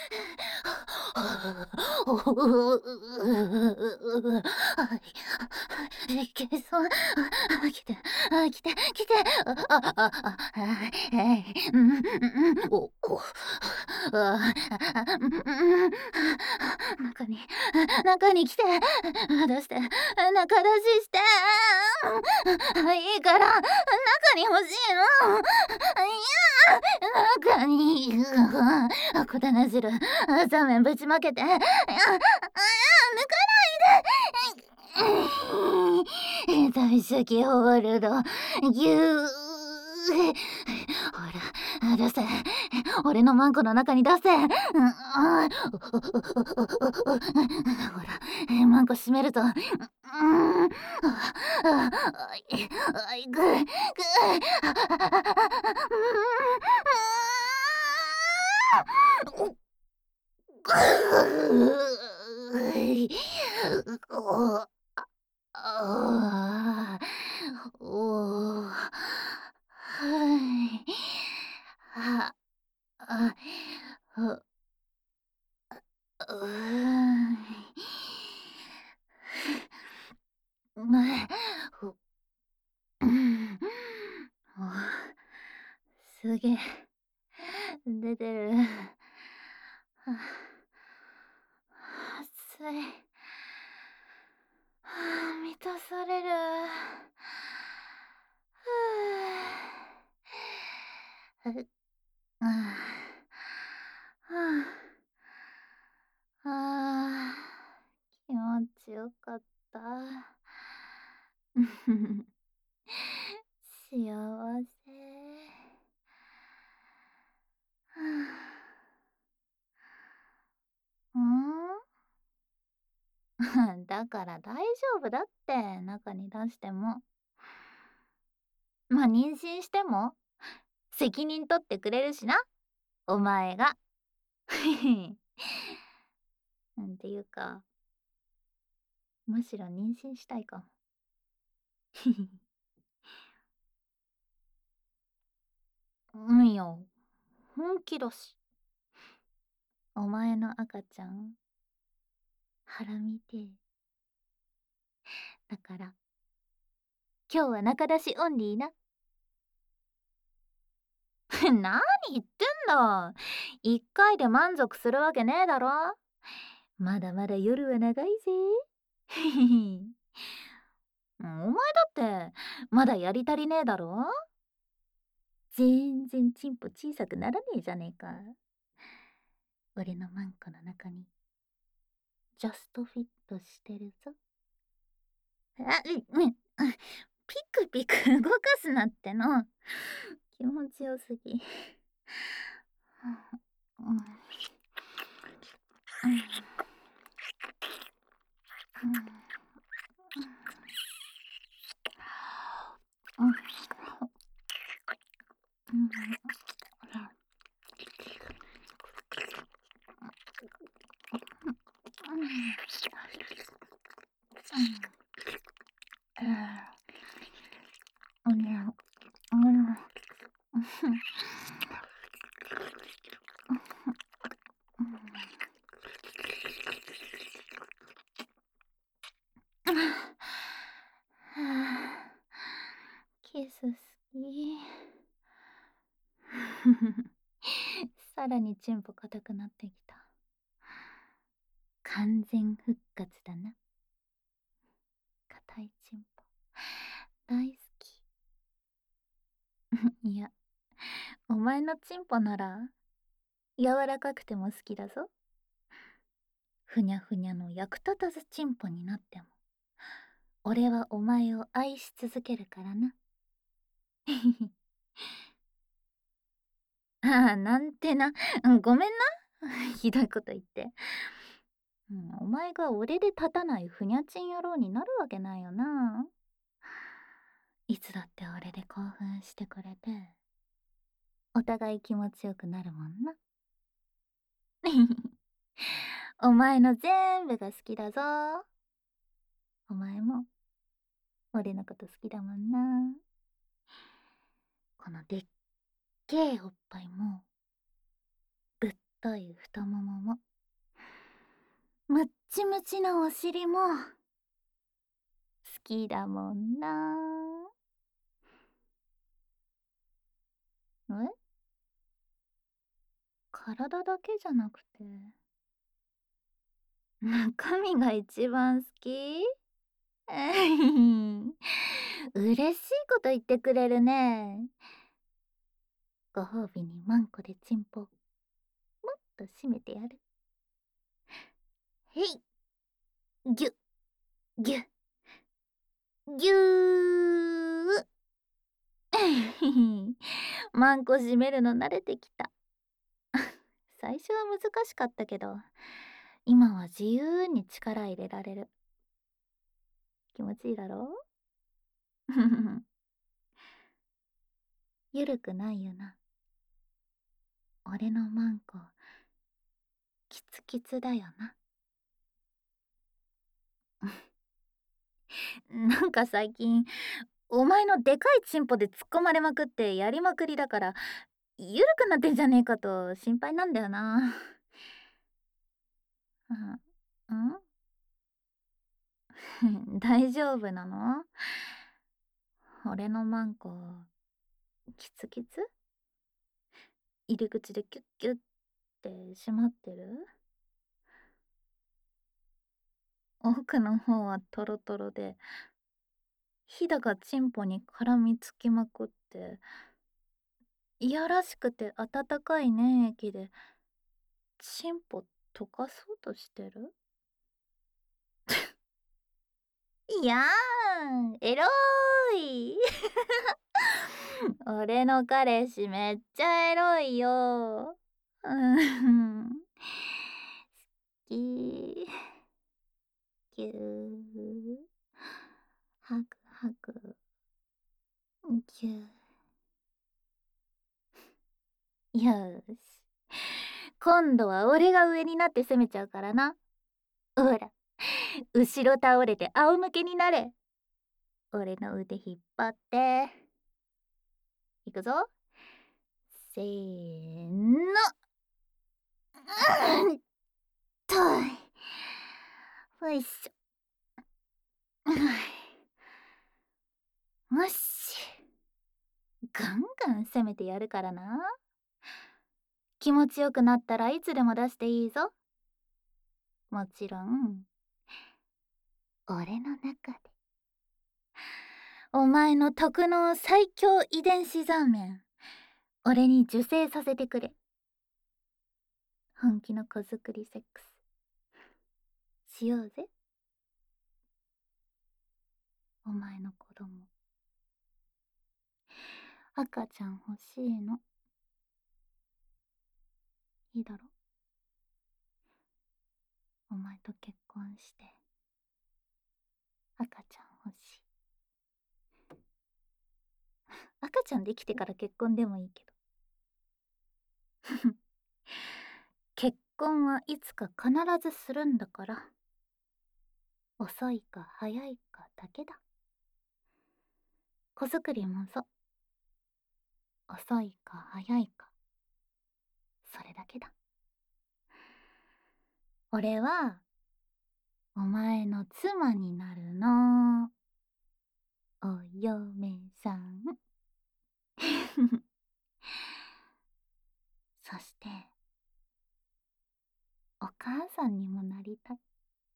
いけそう。来て、来て、来て。うん、中に来て。出して。中出しして。いいから、中に欲しいの。中に。こだな汁。ザーメンぶちまけて。抜かないで。大好きホールド。ぎゅー。ほら、出せ。俺のマンコの中に出せ。ほら、マンコ閉めると。ぐ、ああ、おお、はい。あ、あ、う、うーん。ふうん。すげえ、出てる。暑い。満たされる。ああ、気持ちよかった。幸せ。うん。だから大丈夫だって、中に出しても。ま、妊娠しても責任取ってくれるしな、お前が。なんていうか、むしろ妊娠したいかも。うんよ、本気だし。お前の赤ちゃん、腹見てえ。だから、今日は中出しオンリーな。何言ってんだ。一回で満足するわけねえだろ。まだまだ夜は長いぜ。お前だって、まだやり足りねえだろ。全然チンポ小さくならねえじゃねえか。俺のマンコの中に、ジャストフィットしてるぞ。ピクピク動かすなっての。気持ちよすぎ。うん。キス好き。さらにチンポ硬くなってきた。完全復活だな。硬いチンポ。大好き。いや、お前のチンポなら、柔らかくても好きだぞ。ふにゃふにゃの役立たずチンポになっても、俺はお前を愛し続けるからな。ああ、なんてな。ごめんな。ひどいこと言って。お前が俺で立たないふにゃちん野郎になるわけないよな。いつだって俺で興奮してくれて、お互い気持ちよくなるもんな。お前の全部が好きだぞ。お前も俺のこと好きだもんな。このでっけえおっぱいもぶっ太い太ももも、むっちむちのお尻も好きだもんな。え、体だけじゃなくて中身が一番好き？嬉しいこと言ってくれるね。ご褒美にマンコでチンポもっと締めてやる。へい、ぎゅぎゅぎゅー。マンコ締めるの慣れてきた。最初は難しかったけど、今は自由に力入れられる。気持ちいいだろ？ゆるくないよな。俺のマンコ、キツキツだよな。なんか最近、お前のでかいチンポで突っ込まれまくってやりまくりだから、ゆるくなってんじゃねえかと心配なんだよな。うん、大丈夫なの？俺のマンコ、キツキツ？入り口でキュッキュッって閉まってる？奥の方はトロトロで、ひだがチンポに絡みつきまくって、いやらしくて温かい粘液で、チンポ溶かそうとしてる？いやーん、エロい。俺の彼氏めっちゃエロいよ。うん。好き。ぎゅー。ハグハグ。ぎゅー。よーし。今度は俺が上になって攻めちゃうからな。ほら、後ろ倒れて仰向けになれ。俺の腕引っ張って。いくぞ。せーの。うんとい。よいしょ。よし。ガンガン攻めてやるからな。気持ちよくなったらいつでも出していいぞ。もちろん、俺の中で。お前の特納最強遺伝子残面、俺に受精させてくれ。本気の子作りセックスしようぜ。お前の子供、赤ちゃん欲しいの。いいだろ？お前と結婚して赤ちゃん欲しい。赤ちゃんできてから結婚でもいいけど。結婚はいつか必ずするんだから、遅いか早いかだけだ。子作りもそう。遅いか早いか、それだけだ。俺はお前の妻になるの。お嫁さん。そしてお母さんにもなりたい。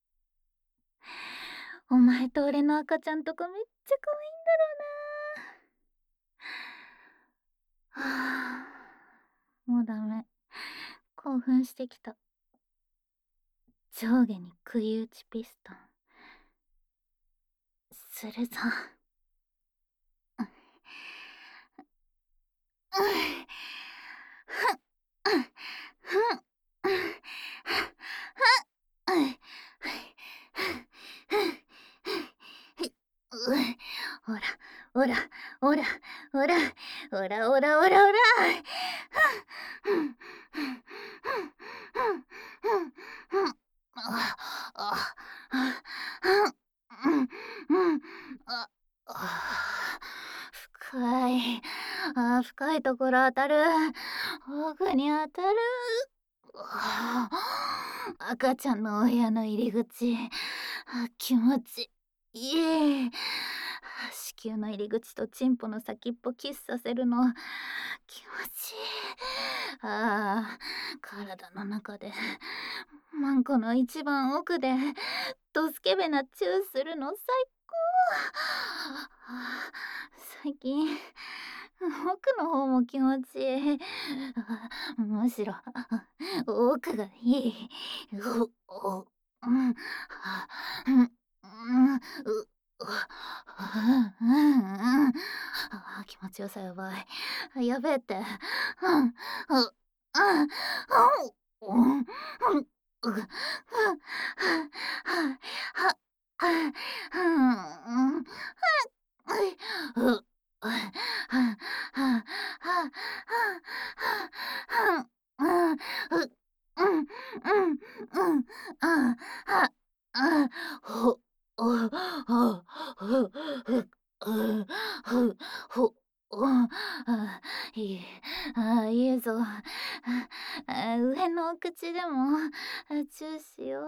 お前と俺の赤ちゃんとかめっちゃ可愛いんだろうな。はあ、もうダメ。興奮してきた。上下に食い打ちピストンするぞ。ほら、ほら、ほら、ほら、ほら、ほら、ほら、ほら。深い。深いところ当たる。奥に当たる。 赤ちゃんのお部屋の入り口、気持ちいい。子宮の入り口とチンポの先っぽキスさせるの気持ちいい。体の中でマンコの一番奥でドスケベなチューするの最高。最近奥の方も気持ちいい。むしろ奥がいい。うん、うん、気持ちよさやばい。やべえって。いい、いいぞ。上のお口でもチューしよう。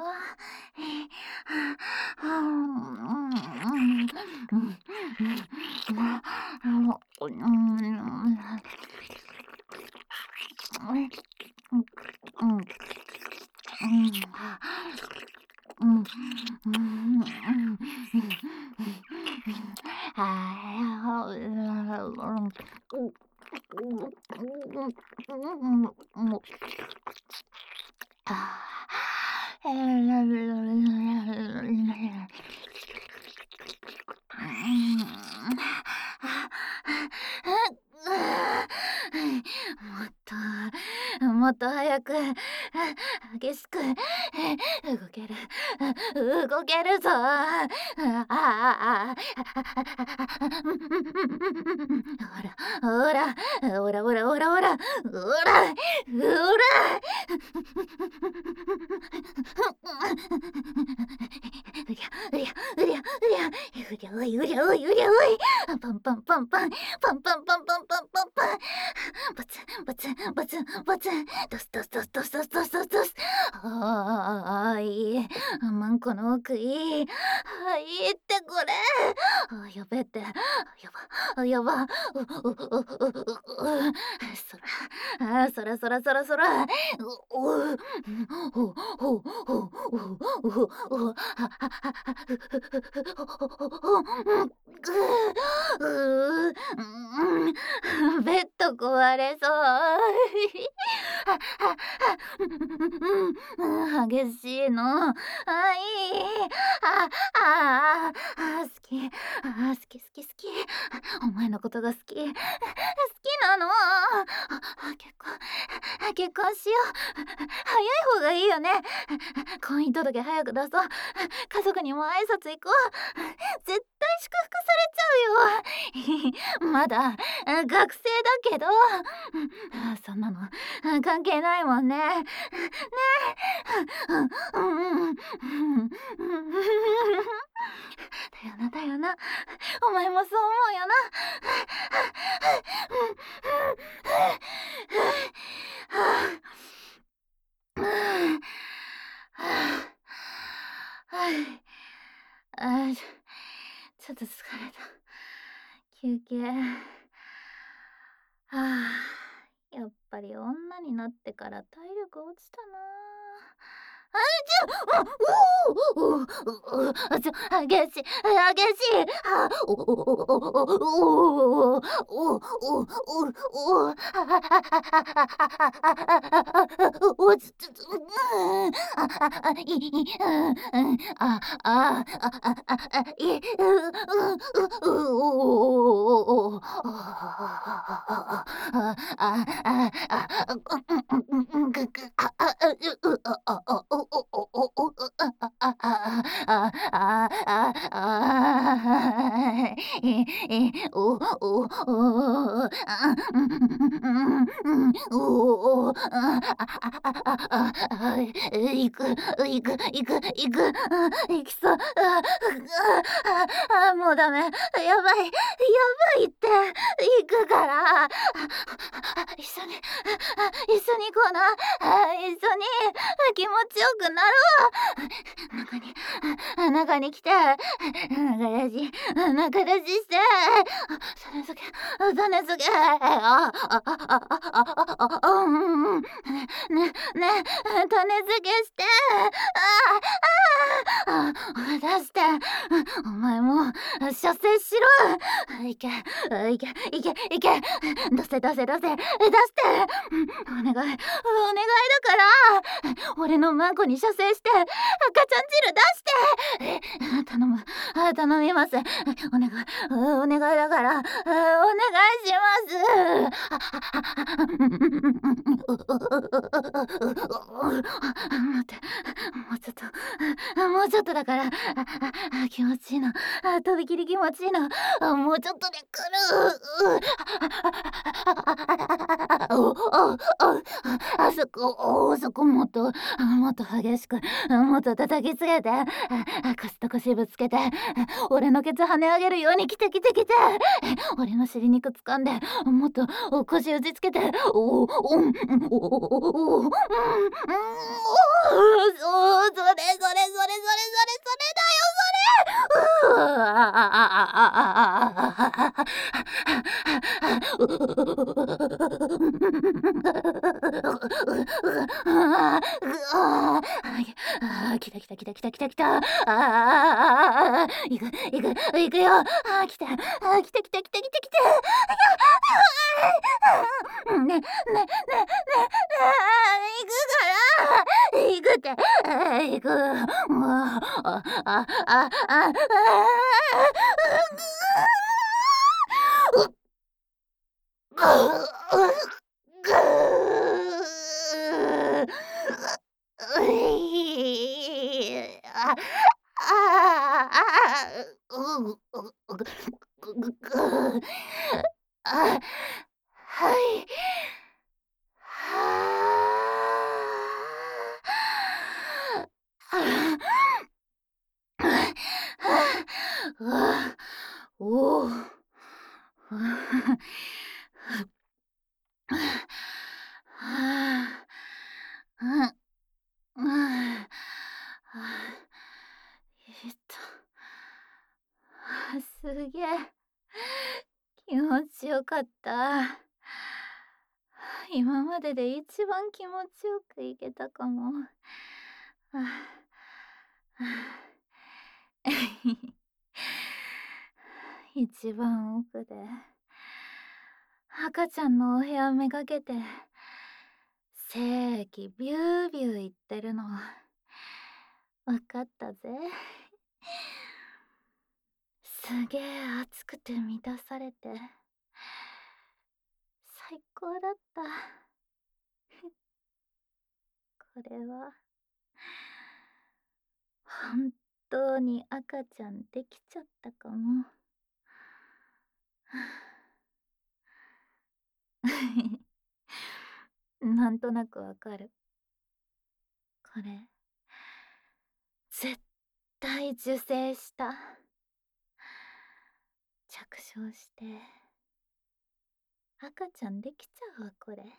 もっと早く激しく動ける動けるぞ。ほらほらほらほらほらほらほらほら。うりゃうりゃうりゃうりゃうりゃうりゃおいうりゃおいパンパンパンパンパンパンパンパンパンパンパンバツンバツンバツンバツンドスドスドスドスドスドスドスドス。いいマンコの奥いい。いいってこれ。やべえって。やばやば。そらそらそらそら。ベッド壊れそう。激しいの。いい。好き。好き好き好き。お前のことが好き。好きなの。結婚しよう。早い方がいいよね。婚姻届早く出そう。家族にも挨拶行こう。絶対祝福されちゃうよ。まだ学生だけど、そんなの関係ないもんね。ねだよなだよな。お前もそう思うよな。ちょっと疲れた。休憩。やっぱり女になってから体力落ちたな。激しい。行く行く行く行く行きそう。もうダメ。やばいやばいって行くから。一緒に行こうな。一緒に気持ちよくなるわ。中に来て、中出しして、種付け、種付け、種付けして、出して、お前も射精しろ。いけ、出せ、出して、お願いだから、俺のマンコに射精して、赤ちゃん汁出して、頼みます。お願いだから、お願いします。待って、もうちょっとだから、気持ちいいの。とびきり気持ちいいの。もうちょっとで来る。そこもっと激しく、もっと叩きつけて、腰と腰ぶつけて、俺のケツ跳ね上げるように来て。俺の尻肉掴んで、もっと腰打ちつけて、来た。行くよ。来て。ね、行くから。行くって。行く。もう、はい。おお。すげえ気持ちよかった。今までで一番気持ちよくいけたかも。一番奥で赤ちゃんのお部屋めがけて精液ビュービュー言ってるのわかったぜ。すげえ熱くて満たされて最高だった。これは本当に赤ちゃんできちゃったかも。なんとなくわかる。これ絶対受精した。着床して赤ちゃんできちゃうわ。これ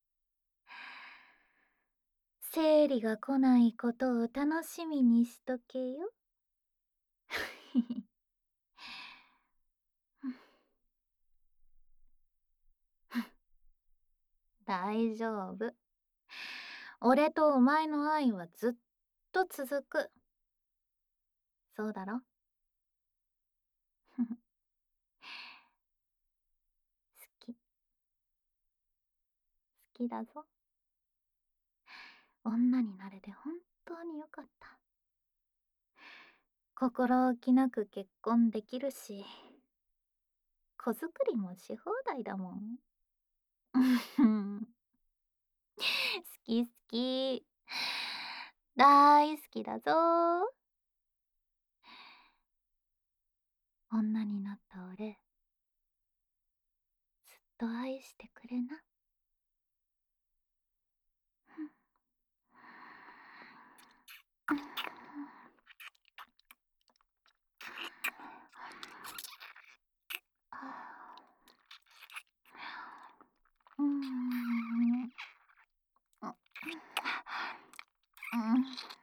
生理が来ないことを楽しみにしとけよ。大丈夫。俺とお前の愛はずっと続く。そうだろ。好き。好きだぞ。女になれて本当によかった。心置きなく結婚できるし、子作りもし放題だもん。好き。大好きだぞ。女になった俺、ずっと愛してくれな。 うん。